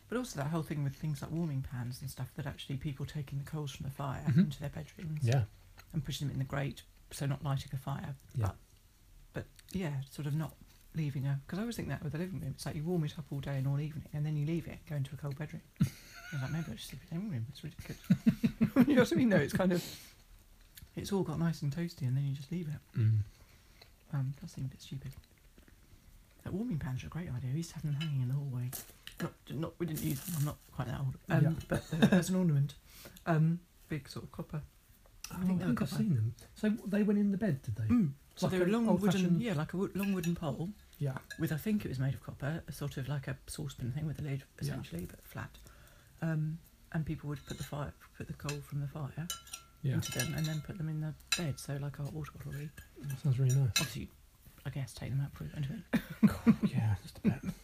But also that whole thing with things like warming pans and stuff, that actually people taking the coals from the fire Mhm. into their bedrooms Yeah. and pushing them in the grate, so not lighting a fire, Yeah. but yeah, sort of not leaving because I always think that with the living room, it's like you warm it up all day and all evening, and then you leave it, go into a cold bedroom. You're like, maybe I'll just sleep in the living room. It's ridiculous. You know what I mean? No, it's kind of, it's all got nice and toasty, and then you just leave it. That seems a bit stupid. That warming pans are a great idea. We used to have them hanging in the hallway. Not we didn't use them. I'm not quite that old. Yeah. But as an ornament, big sort of copper. I think I've seen them. So they went in the bed, did they? So Like they were an long wooden, old-fashioned- like a long wooden pole Yeah. with, I think it was made of copper, a sort of like a saucepan thing with a lid, essentially, but flat. And people would put the coal from the fire into them, and then put them in the bed. So like a hot water bottle. Really. That sounds really nice. Obviously, I guess take them out, put it into it. Yeah, just a bit.